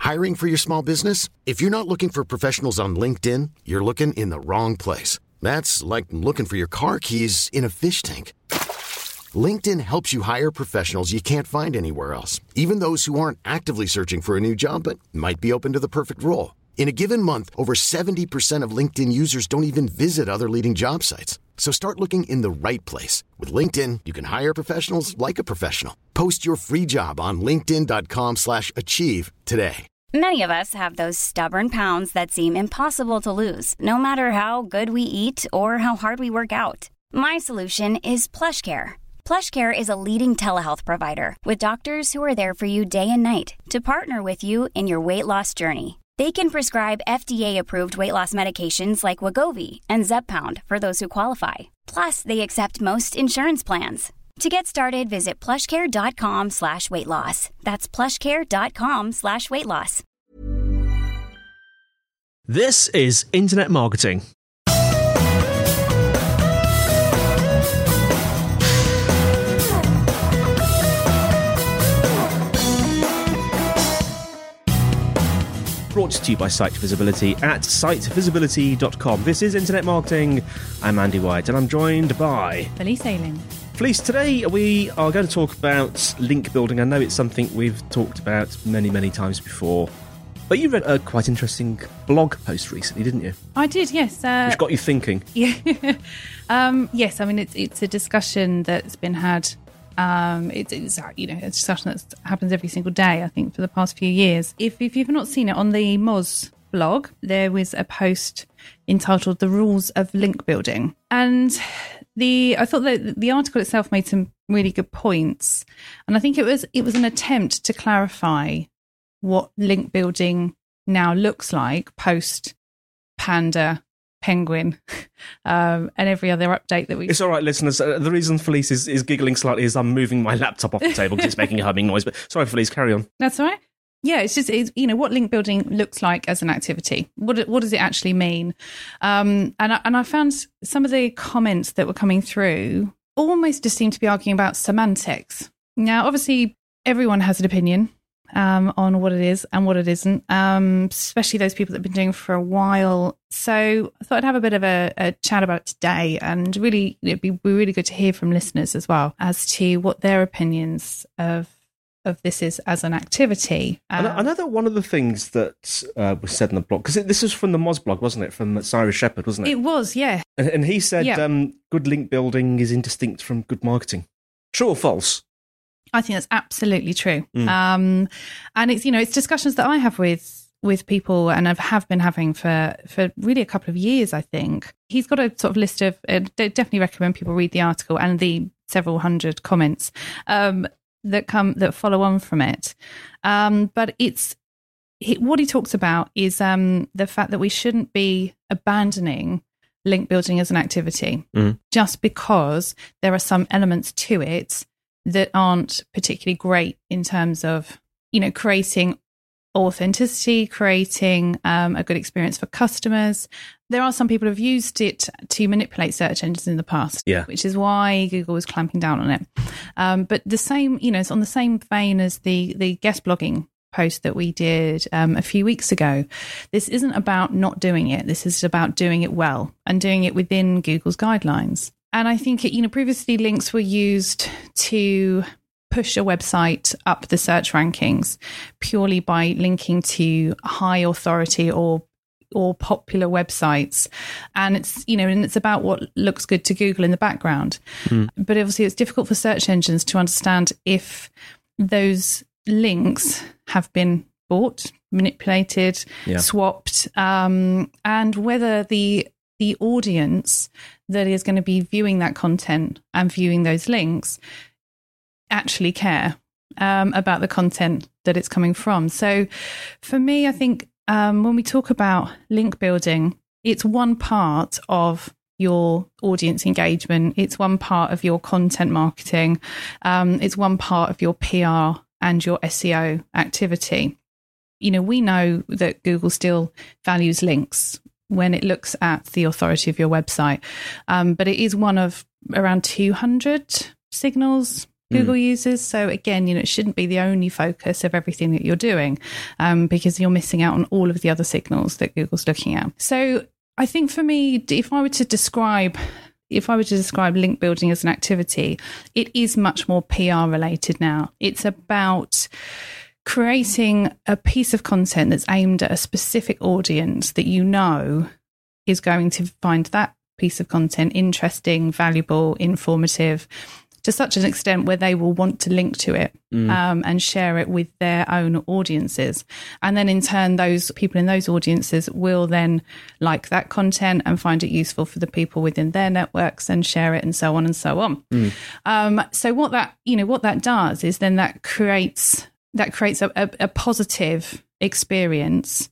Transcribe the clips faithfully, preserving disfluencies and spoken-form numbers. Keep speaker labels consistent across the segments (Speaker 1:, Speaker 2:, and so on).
Speaker 1: Hiring for your small business? If you're not looking for professionals on LinkedIn, you're looking in the wrong place. That's like looking for your car keys in a fish tank. LinkedIn helps you hire professionals you can't find anywhere else, even those who aren't actively searching for a new job but might be open to the perfect role. In a given month, over seventy percent of LinkedIn users don't even visit other leading job sites. So start looking in the right place. With LinkedIn, you can hire professionals like a professional. Post your free job on linkedin.com slash achieve today.
Speaker 2: Many of us have those stubborn pounds that seem impossible to lose, no matter how good we eat or how hard we work out. My solution is PlushCare. PlushCare is a leading telehealth provider with doctors who are there for you day and night to partner with you in your weight loss journey. They can prescribe F D A-approved weight loss medications like Wegovy and Zepbound for those who qualify. Plus, they accept most insurance plans. To get started, visit plushcare.com slash weight loss. That's plushcare.com slash weight loss.
Speaker 3: This is Internet Marketing. Brought to you by Site Visibility at site visibility dot com. This is Internet Marketing. I'm Andy White, and I'm joined by
Speaker 4: Felice Ayling.
Speaker 3: Felice, today we are going to talk about link building. I know it's something we've talked about many, many times before, but you read a quite interesting blog post recently, didn't you?
Speaker 4: I did, yes. Uh,
Speaker 3: Which got you thinking.
Speaker 4: Yeah. um, yes, I mean, it's it's a discussion that's been had. Um, it's, it's you know, it's a discussion that happens every single day, I think, for the past few years. If, if you've not seen it, on the Moz blog, there was a post entitled "The Rules of Link Building," and the I thought that the article itself made some really good points, and I think it was it was an attempt to clarify what link building now looks like post Panda, Penguin, um, and every other update that we...
Speaker 3: It's all right, listeners. Uh, the reason Felice is, is giggling slightly is I'm moving my laptop off the table because it's making a humming noise. But sorry, Felice, carry on.
Speaker 4: That's all right. Yeah, it's just, it's, you know, what link building looks like as an activity. What what does it actually mean? Um, and, I, and I found some of the comments that were coming through almost just seemed to be arguing about semantics. Now, obviously, everyone has an opinion um, on what it is and what it isn't, um, especially those people that have been doing it for a while. So I thought I'd have a bit of a, a chat about it today, and really it'd be really good to hear from listeners as well as to what their opinions of of this is as an activity. Um,
Speaker 3: I know that one of the things that uh, was said in the blog, because this was from the Moz blog, wasn't it? From Cyrus Shepherd, wasn't it?
Speaker 4: It was, yeah.
Speaker 3: And, and he said,
Speaker 4: yeah.
Speaker 3: um, good link building is indistinct from good marketing. True or false?
Speaker 4: I think that's absolutely true.
Speaker 3: Mm.
Speaker 4: Um, and it's, you know, it's discussions that I have with with people and I have been having for, for really a couple of years, I think. He's got a sort of list of, uh, definitely recommend people read the article and the several hundred comments um, that come, that follow on from it. Um, but it's, he, what he talks about is um, the fact that we shouldn't be abandoning link building as an activity mm. just because there are some elements to it that aren't particularly great in terms of, you know, creating authenticity, creating um, a good experience for customers. There are some people who have used it to manipulate search engines in the past,
Speaker 3: yeah.
Speaker 4: which is why Google was clamping down on it. Um, but the same, you know, it's on the same vein as the the guest blogging post that we did um, a few weeks ago. This isn't about not doing it. This is about doing it well and doing it within Google's guidelines. And I think, you know, previously links were used to push a website up the search rankings purely by linking to high authority or or popular websites. And it's, you know, and it's about what looks good to Google in the background. Mm. But obviously it's difficult for search engines to understand if those links have been bought, manipulated, yeah. swapped, um, and whether the the audience that is going to be viewing that content and viewing those links actually care um, about the content that it's coming from. So for me, I think um, when we talk about link building, it's one part of your audience engagement. It's one part of your content marketing. Um, it's one part of your P R and your S E O activity. You know, we know that Google still values links when it looks at the authority of your website. Um, but it is one of around two hundred signals Google mm. users. So again, you know, it shouldn't be the only focus of everything that you're doing, um, because you're missing out on all of the other signals that Google's looking at. So I think for me, if I were to describe, if I were to describe link building as an activity, it is much more P R related now. It's about creating a piece of content that's aimed at a specific audience that you know is going to find that piece of content interesting, valuable, informative, to such an extent where they will want to link to it mm. um, and share it with their own audiences. And then in turn, those people in those audiences will then like that content and find it useful for the people within their networks and share it and so on and so on. Mm. Um, so what that, you know, what that does is then that creates, that creates a, a, a positive experience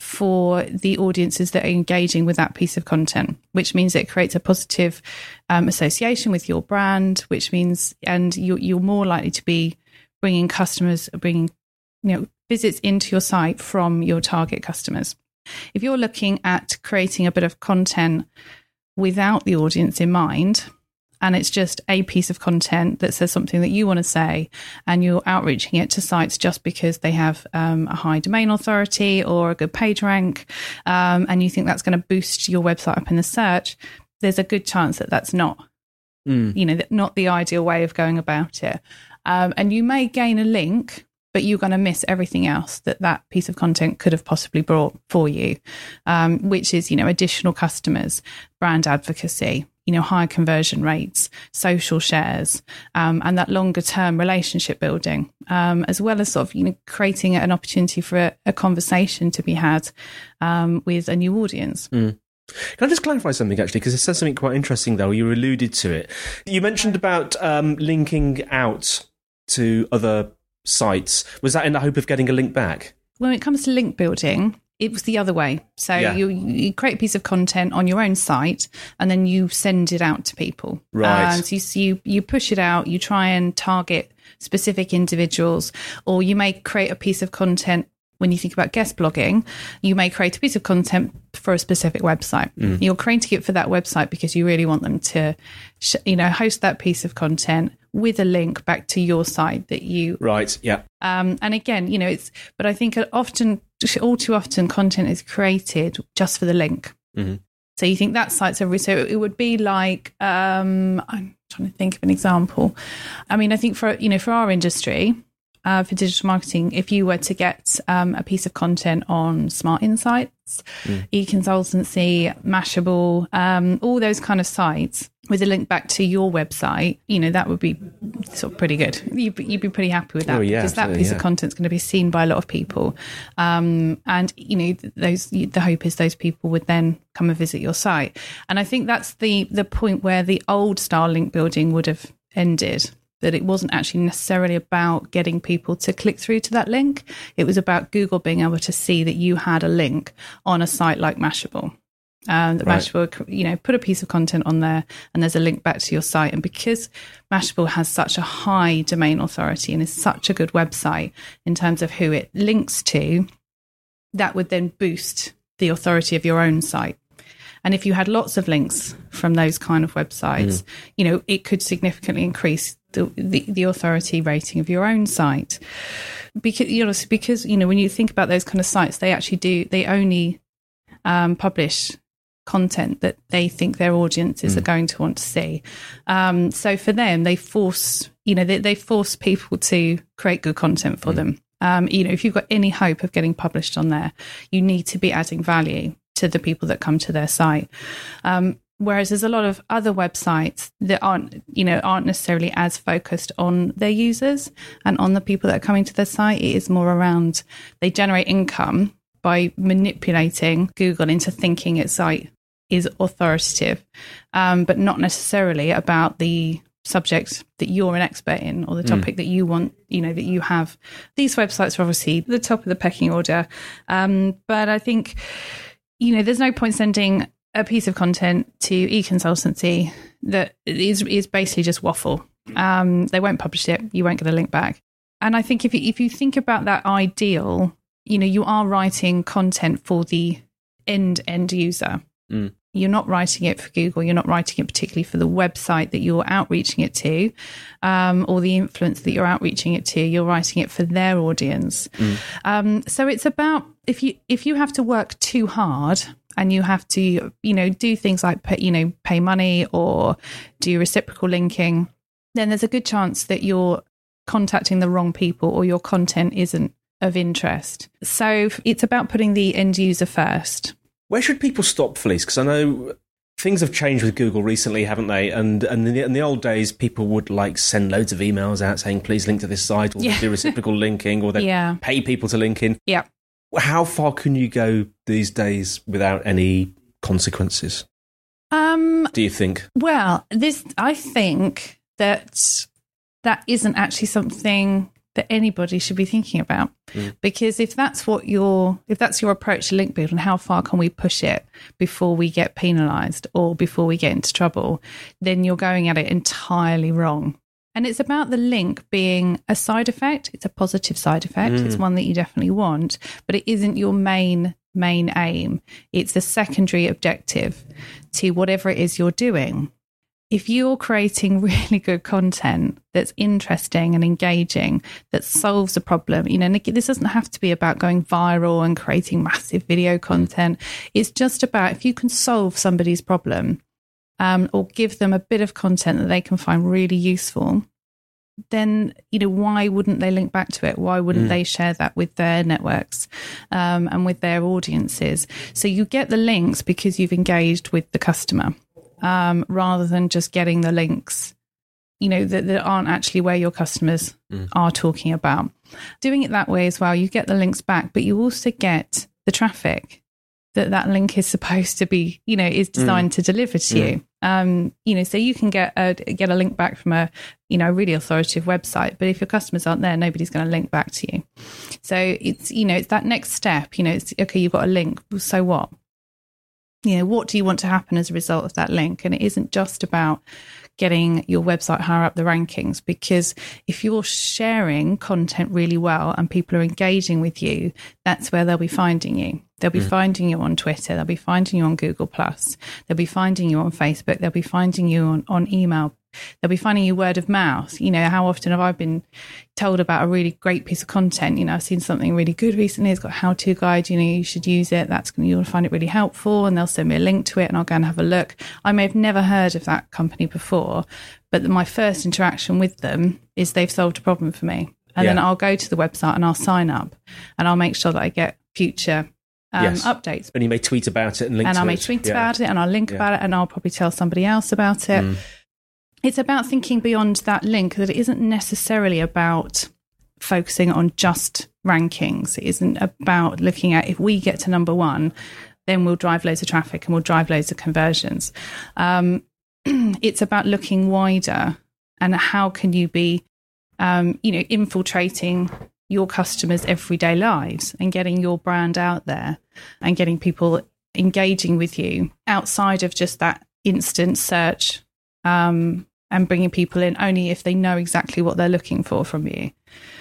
Speaker 4: for the audiences that are engaging with that piece of content, which means it creates a positive um, association with your brand, which means, and you're, you're more likely to be bringing customers, bringing, you know, visits into your site from your target customers. If you're looking at creating a bit of content without the audience in mind, and it's just a piece of content that says something that you want to say, and you're outreaching it to sites just because they have um, a high domain authority or a good page rank, um, and you think that's going to boost your website up in the search, there's a good chance that that's not, mm. you know, not the ideal way of going about it. Um, and you may gain a link, but you're going to miss everything else that that piece of content could have possibly brought for you, um, which is, you know, additional customers, brand advocacy, you know, higher conversion rates, social shares, um, and that longer term relationship building, um, as well as sort of, you know, creating an opportunity for a, a conversation to be had um, with a new audience.
Speaker 3: Mm. Can I just clarify something, actually, because it says something quite interesting, though. You alluded to it. You mentioned about um, linking out to other sites. Was that in the hope of getting a link back?
Speaker 4: When it comes to link building, it was the other way. So yeah. you, you create a piece of content on your own site and then you send it out to people.
Speaker 3: Right.
Speaker 4: And so you, you, you push it out, you try and target specific individuals, or you may create a piece of content. When you think about guest blogging, you may create a piece of content for a specific website. Mm. You're creating it for that website because you really want them to, sh- you know, host that piece of content with a link back to your site that you...
Speaker 3: Right, yeah.
Speaker 4: Um, and again, you know, it's... But I think often, all too often, content is created just for the link. Mm-hmm. So you think that site's a... So it would be like... Um, I'm trying to think of an example. I mean, I think for, you know, for our industry... Uh, for digital marketing, if you were to get um, a piece of content on Smart Insights, mm. eConsultancy, Mashable, um, all those kind of sites with a link back to your website, you know, that would be sort of pretty good. You'd be, you'd be pretty happy with that
Speaker 3: oh, yeah,
Speaker 4: because that piece
Speaker 3: yeah.
Speaker 4: of content is going to be seen by a lot of people. Um, and, you know, those the hope is those people would then come and visit your site. And I think that's the the point where the old style link building would have ended. That it wasn't actually necessarily about getting people to click through to that link. It was about Google being able to see that you had a link on a site like Mashable. Um, that right. Mashable, you know, put a piece of content on there and there's a link back to your site. And because Mashable has such a high domain authority and is such a good website in terms of who it links to, that would then boost the authority of your own site. And if you had lots of links from those kind of websites, mm. you know, it could significantly increase the, the, the authority rating of your own site. Because, you know, because, you know, when you think about those kind of sites, they actually do, they only um, publish content that they think their audiences mm. are going to want to see. Um, so for them, they force, you know, they, they force people to create good content for mm. them. Um, you know, if you've got any hope of getting published on there, you need to be adding value to the people that come to their site. Um, whereas there's a lot of other websites that aren't, you know, aren't necessarily as focused on their users and on the people that are coming to their site. It is more around, they generate income by manipulating Google into thinking its site is authoritative, um, but not necessarily about the subject that you're an expert in or the topic mm. that you want, you know, that you have. These websites are obviously the top of the pecking order. Um, but I think, you know, there's no point sending a piece of content to eConsultancy that is is basically just waffle. Um, they won't publish it. You won't get a link back. And I think if you, if you think about that ideal, you know, you are writing content for the end end user. Mm. You're not writing it for Google. You're not writing it particularly for the website that you're outreaching it to, um, or the influence that you're outreaching it to. You're writing it for their audience. Mm. Um, so it's about, if you if you have to work too hard and you have to, you know, do things like pay, you know, pay money or do reciprocal linking, then there's a good chance that you're contacting the wrong people or your content isn't of interest. So it's about putting the end user first.
Speaker 3: Where should people stop, Felice? Because I know things have changed with Google recently, haven't they? And and in the, in the old days, people would like send loads of emails out saying, please link to this site, or yeah. do reciprocal linking, or they
Speaker 4: yeah.
Speaker 3: pay people to link in.
Speaker 4: Yeah.
Speaker 3: How far can you go these days without any consequences?
Speaker 4: Um,
Speaker 3: do you think?
Speaker 4: Well, this I think that that isn't actually something that anybody should be thinking about, mm. because if that's what your if that's your approach to link building, how far can we push it before we get penalised or before we get into trouble, then you're going at it entirely wrong. And it's about the link being a side effect. It's a positive side effect. Mm. It's one that you definitely want, but it isn't your main main aim. It's a secondary objective to whatever it is you're doing. If you're creating really good content that's interesting and engaging, that solves a problem, you know, this doesn't have to be about going viral and creating massive video content. It's just about if you can solve somebody's problem um, or give them a bit of content that they can find really useful, then, you know, why wouldn't they link back to it? Why wouldn't mm. they share that with their networks um, and with their audiences? So you get the links because you've engaged with the customer. Um, rather than just getting the links, you know, that, that aren't actually where your customers mm. are talking about. Doing it that way as well, you get the links back, but you also get the traffic that that link is supposed to be, you know, is designed mm. to deliver to mm. you. Um, you know, so you can get a, get a link back from a, you know, really authoritative website, but if your customers aren't there, nobody's going to link back to you. So it's, you know, it's that next step, you know, it's, okay, you've got a link, so what? You know, what do you want to happen as a result of that link? And it isn't just about getting your website higher up the rankings, because if you're sharing content really well and people are engaging with you, that's where they'll be finding you. They'll be mm. finding you on Twitter. They'll be finding you on Google Plus. They'll be finding you on Facebook. They'll be finding you on, on email. They'll be finding you word of mouth. You know, how often have I been told about a really great piece of content? You know, I've seen something really good recently. It's got a how-to guide. You know, you should use it. That's going to, you'll find it really helpful. And they'll send me a link to it and I'll go and have a look. I may have never heard of that company before, but my first interaction with them is they've solved a problem for me. And yeah. then I'll go to the website and I'll sign up and I'll make sure that I get future Um, yes. updates.
Speaker 3: And you may tweet about it and link
Speaker 4: and
Speaker 3: to
Speaker 4: I may
Speaker 3: it.
Speaker 4: tweet
Speaker 3: yeah.
Speaker 4: about it and I'll link
Speaker 3: yeah.
Speaker 4: about it and I'll probably tell somebody else about it. Mm. It's about thinking beyond that link, that it isn't necessarily about focusing on just rankings. It isn't about looking at if we get to number one, then we'll drive loads of traffic and we'll drive loads of conversions. Um, it's about looking wider and how can you be, um, you know, infiltrating your customers' everyday lives and getting your brand out there and getting people engaging with you outside of just that instant search, um, and bringing people in only if they know exactly what they're looking for from you.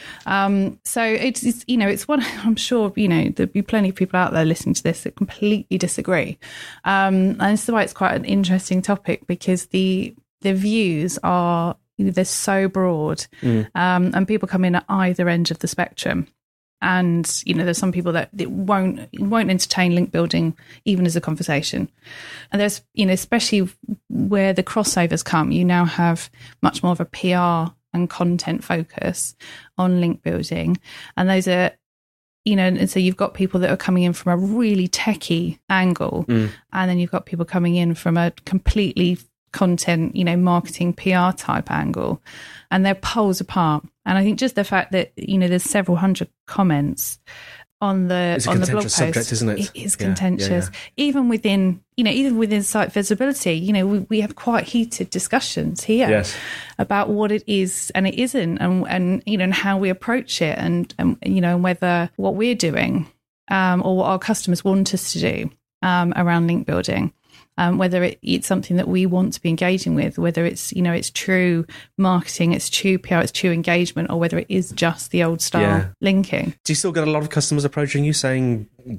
Speaker 4: Um, so it's, it's, you know, it's one, I'm sure, you know, there'll be plenty of people out there listening to this that completely disagree. Um, and this is why it's quite an interesting topic, because the, the views are, you know, they're so broad, mm. um, and people come in at either end of the spectrum. And, you know, there's some people that, that won't won't entertain link building even as a conversation. And there's, you know, especially where the crossovers come, you now have much more of a P R and content focus on link building. And those are, you know, and so you've got people that are coming in from a really techie angle, mm. and then you've got people coming in from a completely content, you know, marketing P R type angle, and they're poles apart. And I think just the fact that, you know, there's several hundred comments on the
Speaker 3: it's a
Speaker 4: on the blog
Speaker 3: contentious subject, isn't it?
Speaker 4: It is
Speaker 3: yeah,
Speaker 4: contentious.
Speaker 3: yeah, yeah. Even
Speaker 4: within, you know, even within site visibility, you know, we, we have quite heated discussions here
Speaker 3: yes.
Speaker 4: about what it is and it isn't, and and you know, and how we approach it, and, and you know, whether what we're doing um, or what our customers want us to do um, around link building. Um, whether it, it's something that we want to be engaging with, whether it's, you know, it's true marketing, it's true P R, it's true engagement, or whether it is just the old style yeah. linking.
Speaker 3: Do you still get a lot of customers approaching you saying,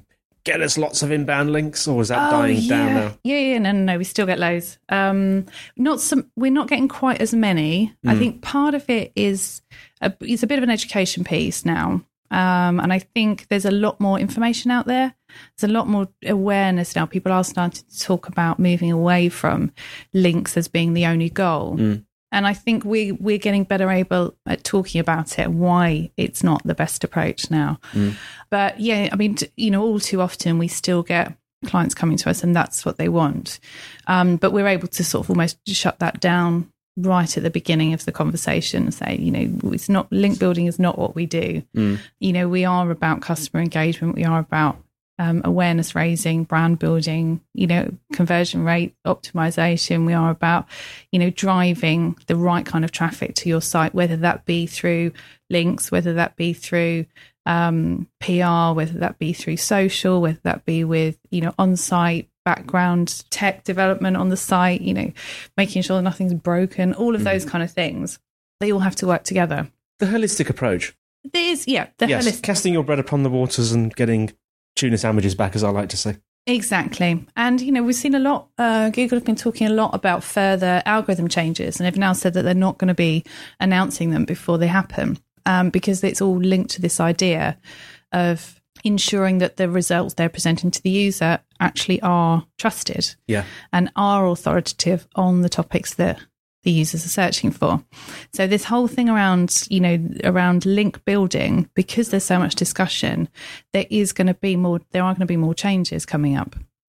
Speaker 3: get us lots of inbound links, or is that
Speaker 4: Oh,
Speaker 3: dying
Speaker 4: yeah.
Speaker 3: down now?
Speaker 4: Yeah, yeah, no, no, no. We still get loads. Um, not some. We're not getting quite as many. I think part of it is a, it's a bit of an education piece now, um, and I think there's a lot more information out there. There's a lot more awareness now. People are starting to talk about moving away from links as being the only goal.
Speaker 3: Mm.
Speaker 4: And I think we, we're getting better able at talking about it, why it's not the best approach now.
Speaker 3: Mm.
Speaker 4: But yeah, I mean, t- you know, all too often we still get clients coming to us and that's what they want. Um, but we're able to sort of almost shut that down right at the beginning of the conversation and say, you know, it's not, link building is not what we do.
Speaker 3: Mm.
Speaker 4: You know, we are about customer engagement. We are about Um, awareness raising, brand building, you know, conversion rate optimization. We are about, you know, driving the right kind of traffic to your site, whether that be through links, whether that be through um, P R, whether that be through social, whether that be with, you know, on-site background tech development on the site, you know, making sure nothing's broken, all of those kind of things. They all have to work together.
Speaker 3: The holistic approach.
Speaker 4: There is, yeah, the
Speaker 3: yes,
Speaker 4: holistic.
Speaker 3: casting your bread upon the waters and getting tuna sandwiches back, as I like to say.
Speaker 4: Exactly. And, you know, we've seen a lot, uh, Google have been talking a lot about further algorithm changes, and they've now said that they're not going to be announcing them before they happen, um, because it's all linked to this idea of ensuring that the results they're presenting to the user actually are trusted
Speaker 3: Yeah.
Speaker 4: and are authoritative on the topics that the users are searching for. So this whole thing around, you know, around link building, because there's so much discussion, there is going to be more, there are going to be more changes coming up.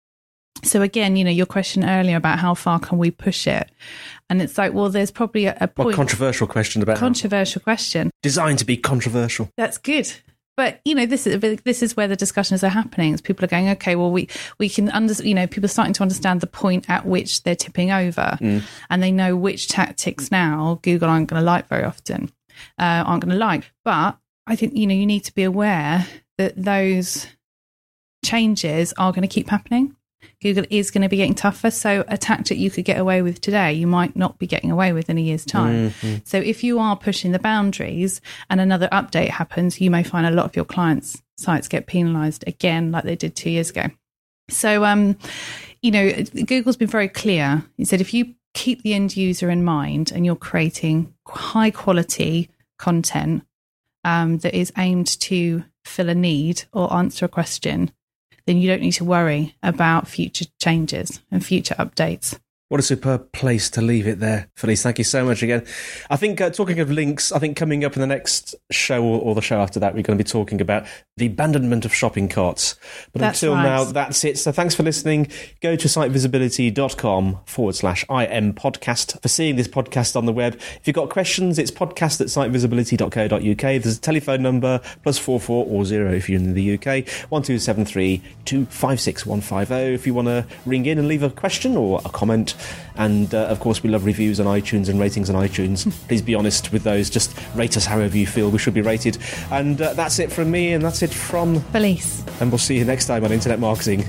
Speaker 4: So again, you know, your question earlier about how far can we push it? And it's like, well, there's probably a, a point.
Speaker 3: What controversial question about
Speaker 4: Controversial question.
Speaker 3: Designed to be controversial.
Speaker 4: That's good. But, you know, this is this is where the discussions are happening. Is people are going, okay, well, we, we can, under, you know, people are starting to understand the point at which they're tipping over. Mm. And they know which tactics now Google aren't going to like very often, uh, aren't going to like. But I think, you know, you need to be aware that those changes are going to keep happening. Google is going to be getting tougher. So a tactic you could get away with today, you might not be getting away with in a year's time. Mm-hmm. So if you are pushing the boundaries and another update happens, you may find a lot of your clients' sites get penalised again, like they did two years ago. So, um, you know, Google's been very clear. He said if you keep the end user in mind and you're creating high quality content um, that is aimed to fill a need or answer a question, then you don't need to worry about future changes and future updates.
Speaker 3: What a superb place to leave it there. Felice, thank you so much again. I think, uh, talking of links, I think coming up in the next show or, or the show after that, we're going to be talking about the abandonment of shopping carts. But
Speaker 4: that's
Speaker 3: until
Speaker 4: right.
Speaker 3: now, that's it. So thanks for listening. Go to sitevisibility.com forward slash IM podcast for seeing this podcast on the web. If you've got questions, it's podcast at sitevisibility.co.uk. There's a telephone number, plus four four or zero if you're in the U K, one two seven three two five six one five zero if you want to ring in and leave a question or a comment. And uh, of course we love reviews on iTunes and ratings on iTunes. Please be honest with those. Just rate us however you feel we should be rated. And uh, that's it from me, and that's it from
Speaker 4: Felice.
Speaker 3: And we'll see you next time on Internet Marketing.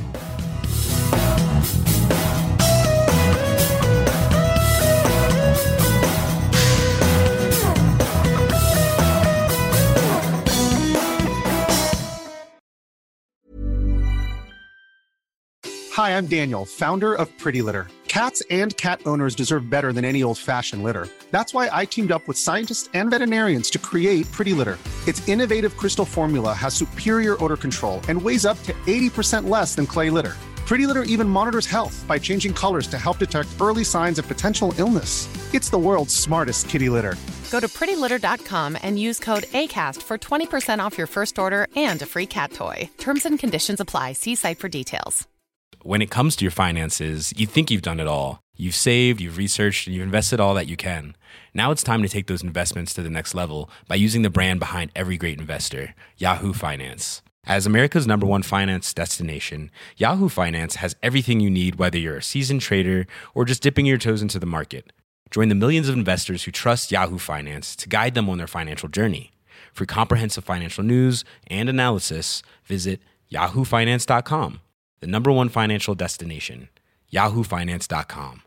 Speaker 5: Hi, I'm Daniel, founder of Pretty Litter. Cats and cat owners deserve better than any old-fashioned litter. That's why I teamed up with scientists and veterinarians to create Pretty Litter. Its innovative crystal formula has superior odor control and weighs up to eighty percent less than clay litter. Pretty Litter even monitors health by changing colors to help detect early signs of potential illness. It's the world's smartest kitty litter.
Speaker 6: Go to pretty litter dot com and use code ACAST for twenty percent off your first order and a free cat toy. Terms and conditions apply. See site for details.
Speaker 7: When it comes to your finances, you think you've done it all. You've saved, you've researched, and you've invested all that you can. Now it's time to take those investments to the next level by using the brand behind every great investor, Yahoo Finance. As America's number one finance destination, Yahoo Finance has everything you need, whether you're a seasoned trader or just dipping your toes into the market. Join the millions of investors who trust Yahoo Finance to guide them on their financial journey. For comprehensive financial news and analysis, visit yahoo finance dot com. The number one financial destination, yahoo finance dot com.